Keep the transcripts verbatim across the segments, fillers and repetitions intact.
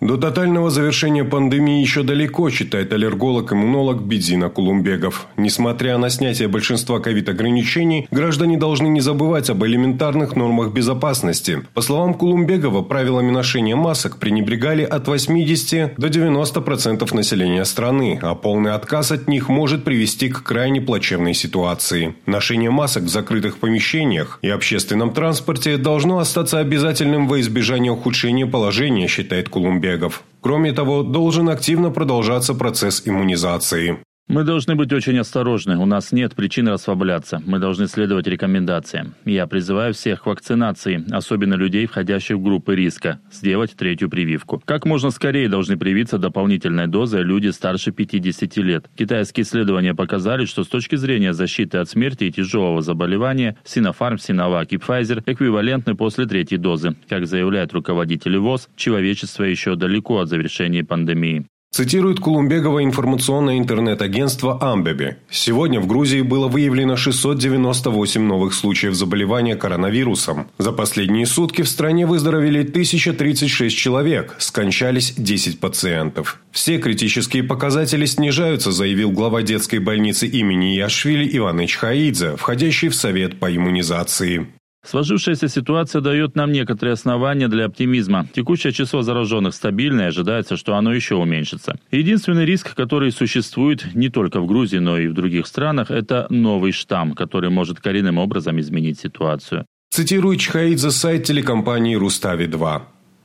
До тотального завершения пандемии еще далеко, считает аллерголог-иммунолог Бидзина Кулумбегов. Несмотря на снятие большинства ковид-ограничений, граждане должны не забывать об элементарных нормах безопасности. По словам Кулумбегова, правилами ношения масок пренебрегали от восьмидесяти до девяноста процентов населения страны, а полный отказ от них может привести к крайне плачевной ситуации. Ношение масок в закрытых помещениях и общественном транспорте должно остаться обязательным во избежание ухудшения положения, считает Кулумбегов. Кроме того, должен активно продолжаться процесс иммунизации. Мы должны быть очень осторожны. У нас нет причин расслабляться. Мы должны следовать рекомендациям. Я призываю всех к вакцинации, особенно людей, входящих в группы риска, сделать третью прививку. Как можно скорее должны привиться дополнительной дозой люди старше пятидесяти лет. Китайские исследования показали, что с точки зрения защиты от смерти и тяжелого заболевания Sinopharm, Sinovac и Pfizer эквивалентны после третьей дозы. Как заявляют руководители ВОЗ, человечество еще далеко от завершения пандемии. Цитирует Кулумбегова информационное интернет-агентство «Амбеби». Сегодня в Грузии было выявлено шестьсот девяносто восемь новых случаев заболевания коронавирусом. За последние сутки в стране выздоровели тысяча тридцать шесть человек, скончались десять пациентов. Все критические показатели снижаются, заявил глава детской больницы имени Иашвили Иван Ичхаидзе, входящий в Совет по иммунизации. Сложившаяся ситуация дает нам некоторые основания для оптимизма. Текущее число зараженных стабильное, и ожидается, что оно еще уменьшится. Единственный риск, который существует не только в Грузии, но и в других странах, это новый штамм, который может коренным образом изменить ситуацию. Цитирует Ичхаидзе сайт телекомпании «Рустави два».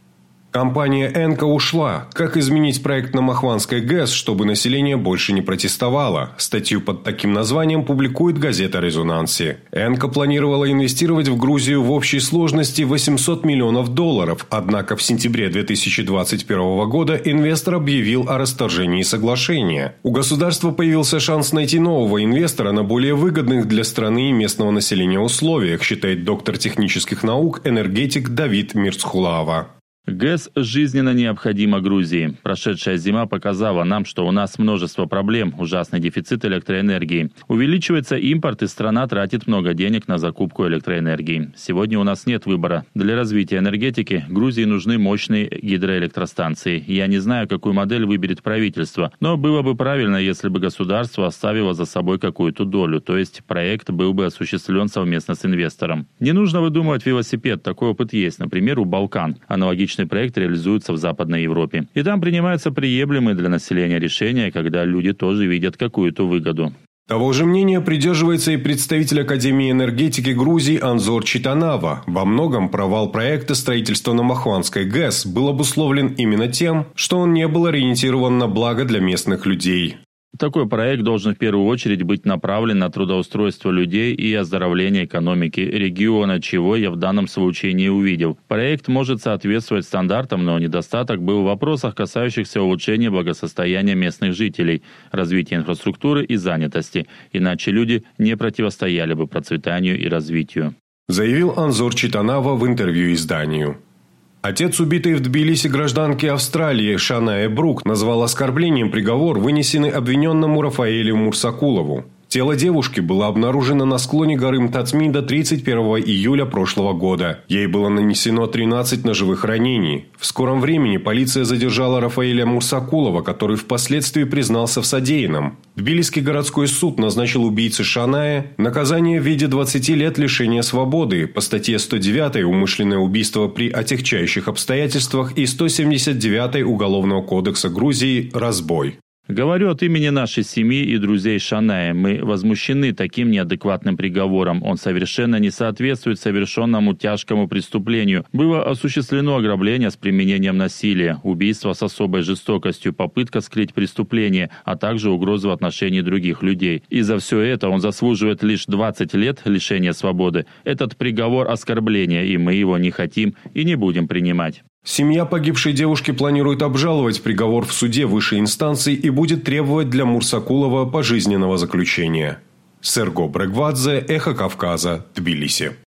Компания «Энка» ушла. Как изменить проект на Махванской ГЭС, чтобы население больше не протестовало? Статью под таким названием публикует газета «Резонанси». «Энка» планировала инвестировать в Грузию в общей сложности восемьсот миллионов долларов, однако в сентябре две тысячи двадцать первого года инвестор объявил о расторжении соглашения. У государства появился шанс найти нового инвестора на более выгодных для страны и местного населения условиях, считает доктор технических наук, энергетик Давид Мирцхулава. ГЭС жизненно необходима Грузии. Прошедшая зима показала нам, что у нас множество проблем, ужасный дефицит электроэнергии. Увеличивается импорт, и страна тратит много денег на закупку электроэнергии. Сегодня у нас нет выбора. Для развития энергетики Грузии нужны мощные гидроэлектростанции. Я не знаю, какую модель выберет правительство, но было бы правильно, если бы государство оставило за собой какую-то долю, то есть проект был бы осуществлен совместно с инвестором. Не нужно выдумывать велосипед, такой опыт есть, например, у Балкан. Аналогичный проект реализуется в Западной Европе. И там принимаются приемлемые для населения решения, когда люди тоже видят какую-то выгоду. Того же мнения придерживается и представитель Академии энергетики Грузии Анзор Читанава. Во многом провал проекта строительства на Махванской ГЭС был обусловлен именно тем, что он не был ориентирован на благо для местных людей. Такой проект должен в первую очередь быть направлен на трудоустройство людей и оздоровление экономики региона, чего я в данном случае не увидел. Проект может соответствовать стандартам, но недостаток был в вопросах, касающихся улучшения благосостояния местных жителей, развития инфраструктуры и занятости. Иначе люди не противостояли бы процветанию и развитию. Заявил Анзор Читанава в интервью изданию. Отец убитой в Тбилиси гражданки Австралии Шанае Брук назвал оскорблением приговор, вынесенный обвиненному Рафаэлю Мурсакулову. Тело девушки было обнаружено на склоне горы Мтацмида тридцать первого июля прошлого года. Ей было нанесено тринадцать ножевых ранений. В скором времени полиция задержала Рафаэля Мурсакулова, который впоследствии признался в содеянном. Тбилисский городской суд назначил убийце Шанае наказание в виде двадцати лет лишения свободы по статье сто девять «Умышленное убийство при отягчающих обстоятельствах» и сто семьдесят девять Уголовного кодекса Грузии «Разбой». Говорю от имени нашей семьи и друзей Шанае. Мы возмущены таким неадекватным приговором. Он совершенно не соответствует совершенному тяжкому преступлению. Было осуществлено ограбление с применением насилия, убийство с особой жестокостью, попытка скрыть преступление, а также угрозы в отношении других людей. И за все это он заслуживает лишь двадцать лет лишения свободы. Этот приговор – оскорбление, и мы его не хотим и не будем принимать. Семья погибшей девушки планирует обжаловать приговор в суде высшей инстанции и будет требовать для Мурсакулова пожизненного заключения. Серго Брегвадзе, Эхо Кавказа, Тбилиси.